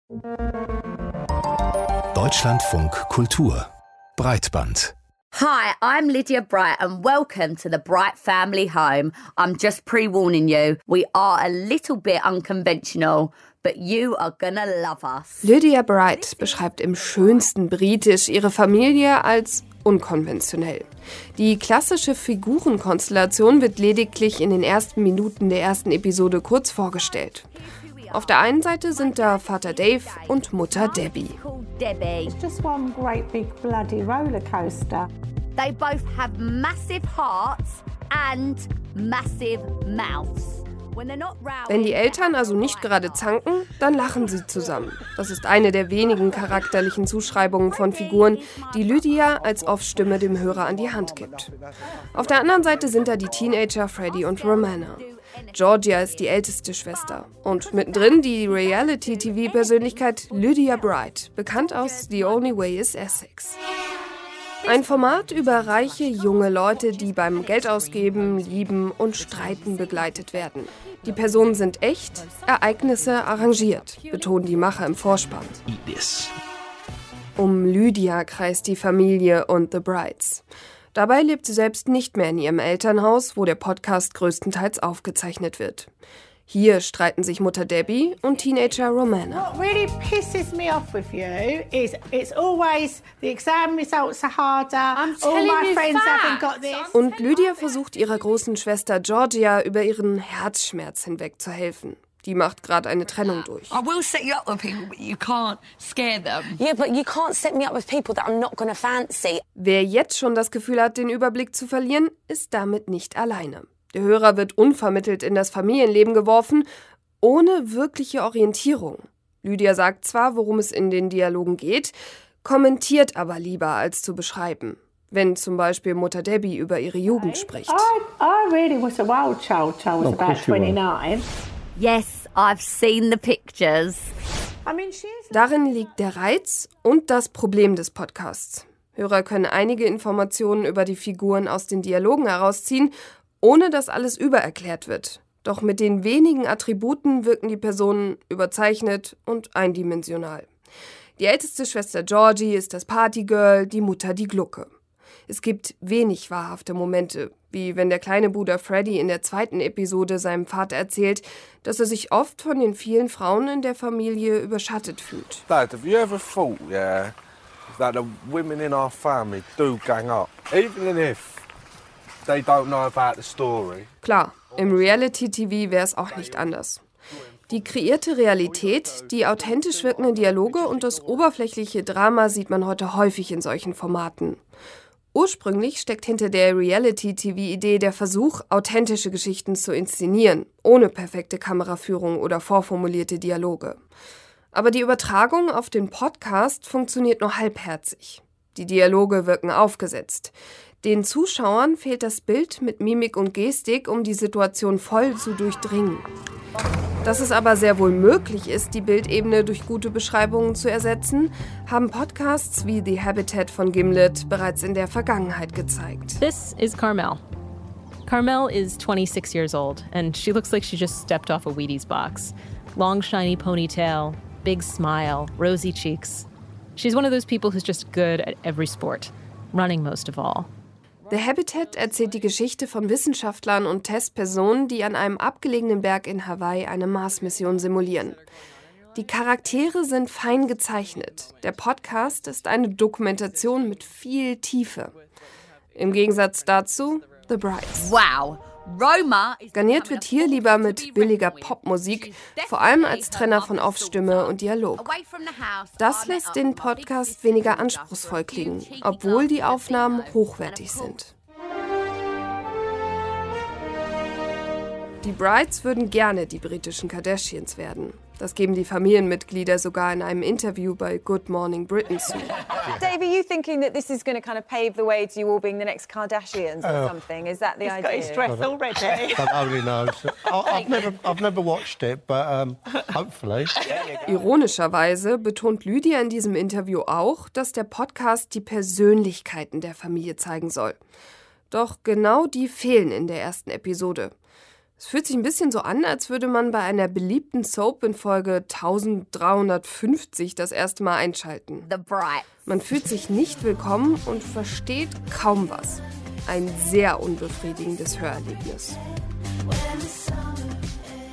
Deutschlandfunk Kultur Breitband. Hi, I'm Lydia Bright and welcome to the Bright Family Home. I'm just pre-warning you, we are a little bit unconventional, but you are gonna love us. Lydia Bright beschreibt im schönsten Britisch ihre Familie als unkonventionell. Die klassische Figurenkonstellation wird lediglich in den ersten Minuten der ersten Episode kurz vorgestellt. Auf der einen Seite sind da Vater Dave und Mutter Debbie. It's just one great big bloody roller coaster. They both have massive hearts and massive mouths. Wenn die Eltern also nicht gerade zanken, dann lachen sie zusammen. Das ist eine der wenigen charakterlichen Zuschreibungen von Figuren, die Lydia als Off-Stimme dem Hörer an die Hand gibt. Auf der anderen Seite sind da die Teenager Freddie und Romana. Georgia ist die älteste Schwester. Und mittendrin die Reality-TV-Persönlichkeit Lydia Bright, bekannt aus The Only Way is Essex. Ein Format über reiche, junge Leute, die beim Geldausgeben, Lieben und Streiten begleitet werden. Die Personen sind echt, Ereignisse arrangiert, betonen die Macher im Vorspann. Um Lydia kreist die Familie und The Brights. Dabei lebt sie selbst nicht mehr in ihrem Elternhaus, wo der Podcast größtenteils aufgezeichnet wird. Hier streiten sich Mutter Debbie und Teenager Romana. What really pisses me off with you is it's always the exam results are harder. All my friends haven't got this. Und Lydia versucht ihrer großen Schwester Georgia über ihren Herzschmerz hinweg zu helfen. Die macht gerade eine Trennung durch. I will set you up with people, but you can't scare them. Yeah, but you can't set me up with people that I'm not gonna fancy. Wer jetzt schon das Gefühl hat, den Überblick zu verlieren, ist damit nicht alleine. Der Hörer wird unvermittelt in das Familienleben geworfen, ohne wirkliche Orientierung. Lydia sagt zwar, worum es in den Dialogen geht, kommentiert aber lieber, als zu beschreiben. Wenn zum Beispiel Mutter Debbie über ihre Jugend spricht. I really was a wild child till I was about 29. Yes, I've seen the pictures. Darin liegt der Reiz und das Problem des Podcasts. Hörer können einige Informationen über die Figuren aus den Dialogen herausziehen, ohne dass alles übererklärt wird. Doch mit den wenigen Attributen wirken die Personen überzeichnet und eindimensional. Die älteste Schwester Georgie ist das Partygirl, die Mutter die Glucke. Es gibt wenig wahrhafte Momente, wie wenn der kleine Bruder Freddie in der zweiten Episode seinem Vater erzählt, dass er sich oft von den vielen Frauen in der Familie überschattet fühlt. Dad, have you ever thought, that the women in our family do gang up, even if they don't know about the story? Klar, im Reality-TV wäre es auch nicht anders. Die kreierte Realität, die authentisch wirkenden Dialoge und das oberflächliche Drama sieht man heute häufig in solchen Formaten. Ursprünglich steckt hinter der Reality-TV-Idee der Versuch, authentische Geschichten zu inszenieren, ohne perfekte Kameraführung oder vorformulierte Dialoge. Aber die Übertragung auf den Podcast funktioniert nur halbherzig. Die Dialoge wirken aufgesetzt. Den Zuschauern fehlt das Bild mit Mimik und Gestik, um die Situation voll zu durchdringen. Dass es aber sehr wohl möglich ist, die Bildebene durch gute Beschreibungen zu ersetzen, haben Podcasts wie The Habitat von Gimlet bereits in der Vergangenheit gezeigt. This is Carmel. Carmel is 26 years old, and she looks like she just stepped off a Wheaties box. Long, shiny ponytail, big smile, rosy cheeks. She's one of those people who's just good at every sport, running most of all. The Habitat erzählt die Geschichte von Wissenschaftlern und Testpersonen, die an einem abgelegenen Berg in Hawaii eine Mars-Mission simulieren. Die Charaktere sind fein gezeichnet. Der Podcast ist eine Dokumentation mit viel Tiefe. Im Gegensatz dazu The Brights. Wow. Roma Garniert wird hier lieber mit billiger Popmusik, vor allem als Trenner von Off-Stimme und Dialog. Das lässt den Podcast weniger anspruchsvoll klingen, obwohl die Aufnahmen hochwertig sind. Die Brights würden gerne die britischen Kardashians werden. Das geben die Familienmitglieder sogar in einem Interview bei Good Morning Britain zu. Dave, are you thinking that this is going to kind of pave the way to you all being the next Kardashians or something? Is that the idea? Got his dress already. God only knows. I've never watched it, but hopefully. Ironischerweise betont Lydia in diesem Interview auch, dass der Podcast die Persönlichkeiten der Familie zeigen soll. Doch genau die fehlen in der ersten Episode. Es fühlt sich ein bisschen so an, als würde man bei einer beliebten Soap in Folge 1350 das erste Mal einschalten. The Bright. Man fühlt sich nicht willkommen und versteht kaum was. Ein sehr unbefriedigendes Hörerlebnis.